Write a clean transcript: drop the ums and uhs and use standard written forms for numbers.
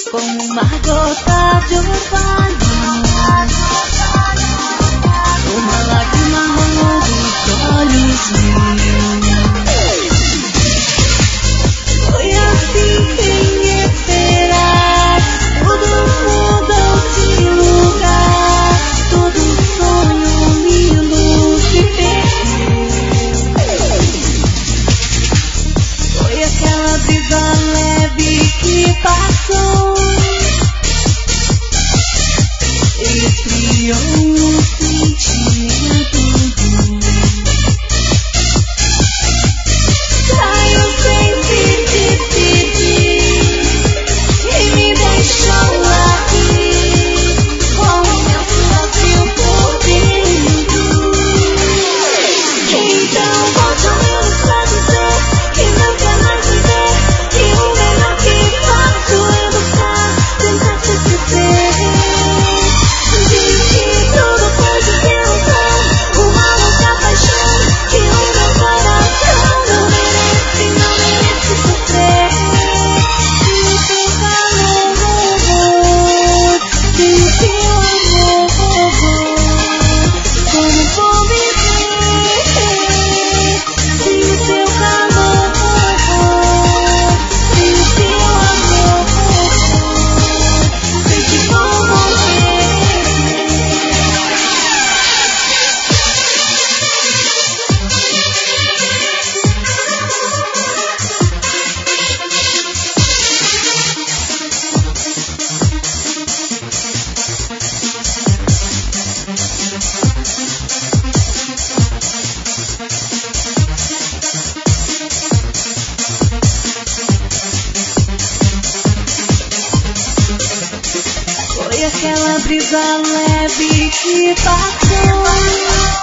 como uma gota de orvalho, uma lágrima rolou dos olhos meus. Foi assim sem esperar, tudo mudou de lugar, todo sonho lindo se perdeu. Foi aquela brisa leve que passou, esfriou o sentimento. Saiu sem se despedir e me deixou aqui com o meu vazio por dentro. Então volte ao meu lado pra dizer que não quer mais viver, que o melhor que faço é buscar, tentar te esquecer. Diz que tudo pode ser uma louca paixão, que o meu coração não merece sofrer. Se o teu calor roubou, se o teu amor roubou, como vou viver? Se o teu calor roubou, se o teu amor roubou, sei que vou morrer. Foi aquela brisa leve que passou,